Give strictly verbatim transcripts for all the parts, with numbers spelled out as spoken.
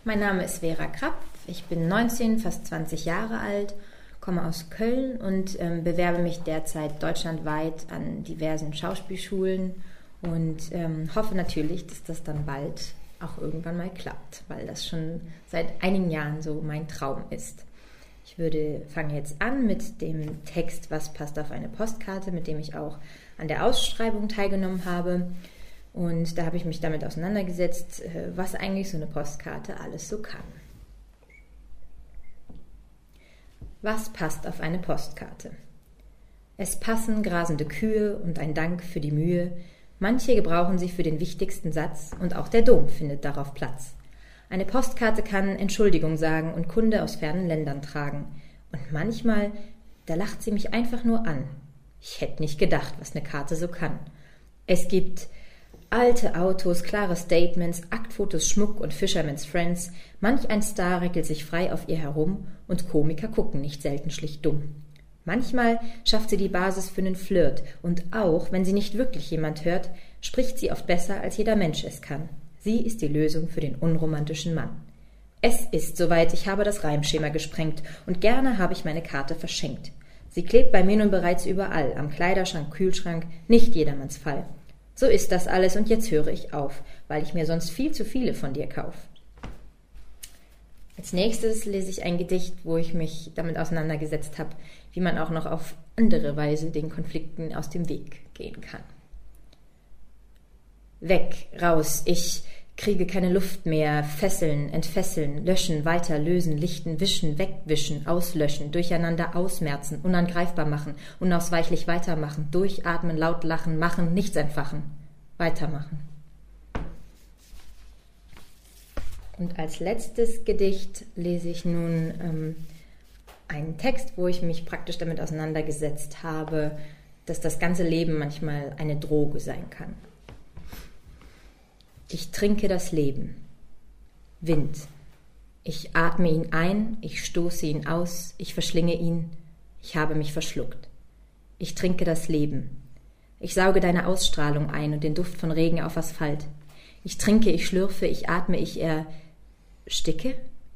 Mein Name ist Vera Krapp, ich bin neunzehn, fast zwanzig Jahre alt, komme aus Köln und ähm, bewerbe mich derzeit deutschlandweit an diversen Schauspielschulen und ähm, hoffe natürlich, dass das dann bald auch irgendwann mal klappt, weil das schon seit einigen Jahren so mein Traum ist. Ich würde fange jetzt an mit dem Text Was passt auf eine Postkarte, mit dem ich auch an der Ausschreibung teilgenommen habe. Und da habe ich mich damit auseinandergesetzt, was eigentlich so eine Postkarte alles so kann. Was passt auf eine Postkarte? Es passen grasende Kühe und ein Dank für die Mühe. Manche gebrauchen sie für den wichtigsten Satz und auch der Dom findet darauf Platz. Eine Postkarte kann Entschuldigung sagen und Kunde aus fernen Ländern tragen. Und manchmal, da lacht sie mich einfach nur an. Ich hätte nicht gedacht, was eine Karte so kann. Es gibt alte Autos, klare Statements, Aktfotos, Schmuck und Fisherman's Friends. Manch ein Star reckelt sich frei auf ihr herum und Komiker gucken nicht selten schlicht dumm. Manchmal schafft sie die Basis für einen Flirt und auch, wenn sie nicht wirklich jemand hört, spricht sie oft besser, als jeder Mensch es kann. Sie ist die Lösung für den unromantischen Mann. Es ist soweit, ich habe das Reimschema gesprengt und gerne habe ich meine Karte verschenkt. Sie klebt bei mir nun bereits überall, am Kleiderschrank, Kühlschrank, nicht jedermanns Fall. So ist das alles und jetzt höre ich auf, weil ich mir sonst viel zu viele von dir kaufe. Als nächstes lese ich ein Gedicht, wo ich mich damit auseinandergesetzt habe, wie man auch noch auf andere Weise den Konflikten aus dem Weg gehen kann. Weg, raus, ich kriege keine Luft mehr, fesseln, entfesseln, löschen, weiter, lösen, lichten, wischen, wegwischen, auslöschen, durcheinander ausmerzen, unangreifbar machen, unausweichlich weitermachen, durchatmen, laut lachen, machen, nichts entfachen, weitermachen. Und als letztes Gedicht lese ich nun ähm, einen Text, wo ich mich praktisch damit auseinandergesetzt habe, dass das ganze Leben manchmal eine Droge sein kann. Ich trinke das Leben. Wind. Ich atme ihn ein, ich stoße ihn aus, ich verschlinge ihn, ich habe mich verschluckt. Ich trinke das Leben. Ich sauge deine Ausstrahlung ein und den Duft von Regen auf Asphalt. Ich trinke, ich schlürfe, ich atme, ich ersticke.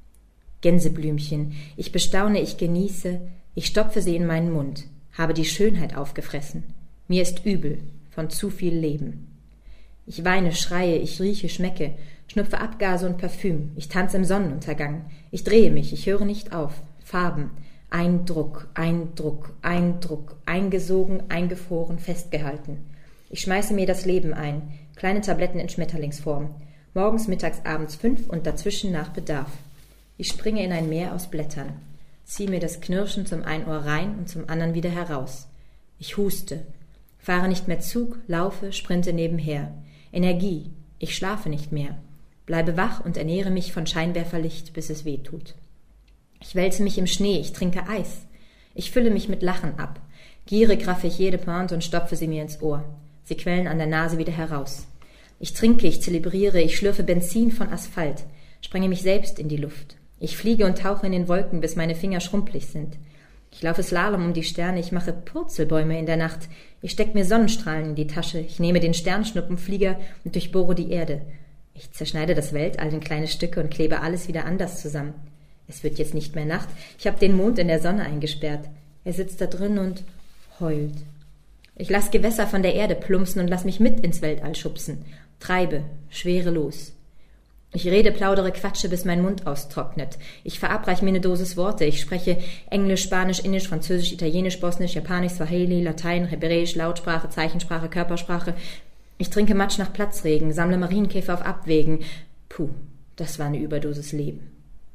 Gänseblümchen. Ich bestaune, ich genieße, ich stopfe sie in meinen Mund, habe die Schönheit aufgefressen. Mir ist übel von zu viel Leben. Ich weine, schreie, ich rieche, schmecke, schnupfe Abgase und Parfüm, ich tanze im Sonnenuntergang, ich drehe mich, ich höre nicht auf, Farben, Eindruck, Eindruck, Eindruck, eingesogen, eingefroren, festgehalten. Ich schmeiße mir das Leben ein, kleine Tabletten in Schmetterlingsform, morgens, mittags, abends fünf und dazwischen nach Bedarf. Ich springe in ein Meer aus Blättern, ziehe mir das Knirschen zum einen Ohr rein und zum anderen wieder heraus. Ich huste, fahre nicht mehr Zug, laufe, sprinte nebenher. Energie, ich schlafe nicht mehr, bleibe wach und ernähre mich von Scheinwerferlicht, bis es weh tut. Ich wälze mich im Schnee, ich trinke Eis, ich fülle mich mit Lachen ab, gierig raffe ich jede Pointe und stopfe sie mir ins Ohr, sie quellen an der Nase wieder heraus. Ich trinke, ich zelebriere, ich schlürfe Benzin von Asphalt, sprenge mich selbst in die Luft, ich fliege und tauche in den Wolken, bis meine Finger schrumpelig sind. Ich laufe Slalom um die Sterne, ich mache Purzelbäume in der Nacht, ich steck mir Sonnenstrahlen in die Tasche, ich nehme den Sternschnuppenflieger und durchbohre die Erde. Ich zerschneide das Weltall in kleine Stücke und klebe alles wieder anders zusammen. Es wird jetzt nicht mehr Nacht, ich habe den Mond in der Sonne eingesperrt. Er sitzt da drin und heult. Ich lass Gewässer von der Erde plumpsen und lass mich mit ins Weltall schubsen, treibe, schwerelos. Ich rede, plaudere, quatsche, bis mein Mund austrocknet. Ich verabreiche mir eine Dosis Worte. Ich spreche Englisch, Spanisch, Indisch, Französisch, Italienisch, Bosnisch, Japanisch, Swahili, Latein, Hebräisch, Lautsprache, Zeichensprache, Körpersprache. Ich trinke Matsch nach Platzregen, sammle Marienkäfer auf Abwägen. Puh, das war eine Überdosis Leben.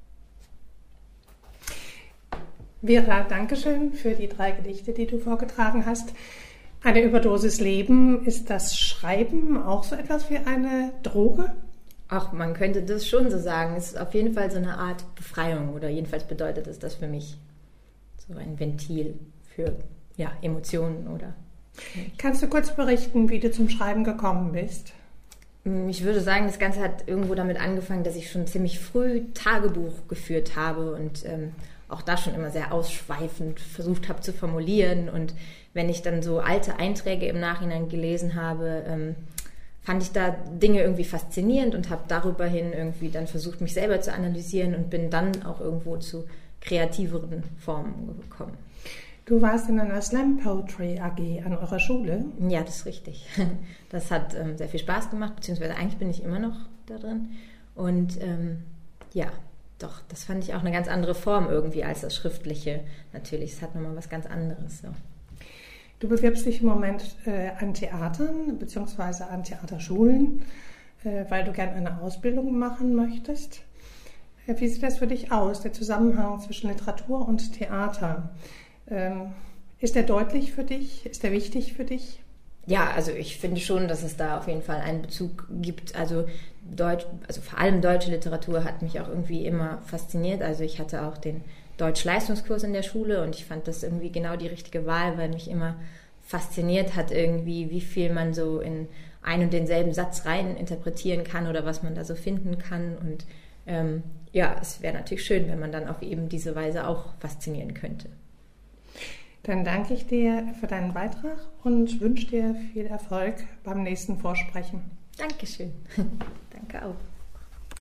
Vera, danke schön für die drei Gedichte, die du vorgetragen hast. Eine Überdosis Leben, ist das Schreiben auch so etwas wie eine Droge? Ach, man könnte das schon so sagen. Es ist auf jeden Fall so eine Art Befreiung oder jedenfalls bedeutet es das für mich so ein Ventil für ja, Emotionen oder. Kannst du kurz berichten, wie du zum Schreiben gekommen bist? Ich würde sagen, das Ganze hat irgendwo damit angefangen, dass ich schon ziemlich früh Tagebuch geführt habe und ähm, auch da schon immer sehr ausschweifend versucht habe zu formulieren. Und wenn ich dann so alte Einträge im Nachhinein gelesen habe, ähm, fand ich da Dinge irgendwie faszinierend und habe darüber hin irgendwie dann versucht, mich selber zu analysieren und bin dann auch irgendwo zu kreativeren Formen gekommen. Du warst in einer Slam Poetry A G an eurer Schule? Ja, das ist richtig. Das hat ähm, sehr viel Spaß gemacht, beziehungsweise eigentlich bin ich immer noch da drin. Und ähm, ja, doch, das fand ich auch eine ganz andere Form irgendwie als das Schriftliche. Natürlich, es hat nochmal was ganz anderes. So. Du bewirbst dich im Moment äh, an Theatern bzw. an Theaterschulen, äh, weil du gerne eine Ausbildung machen möchtest. Äh, wie sieht das für dich aus, der Zusammenhang zwischen Literatur und Theater? Ähm, ist der deutlich für dich? Ist der wichtig für dich? Ja, also ich finde schon, dass es da auf jeden Fall einen Bezug gibt. Also Deutsch, also vor allem deutsche Literatur hat mich auch irgendwie immer fasziniert. Also ich hatte auch den Deutsch-Leistungskurs in der Schule und ich fand das irgendwie genau die richtige Wahl, weil mich immer fasziniert hat irgendwie, wie viel man so in einen und denselben Satz rein interpretieren kann oder was man da so finden kann. Und ähm, ja, es wäre natürlich schön, wenn man dann auf eben diese Weise auch faszinieren könnte. Dann danke ich dir für deinen Beitrag und wünsche dir viel Erfolg beim nächsten Vorsprechen. Dankeschön. Danke auch.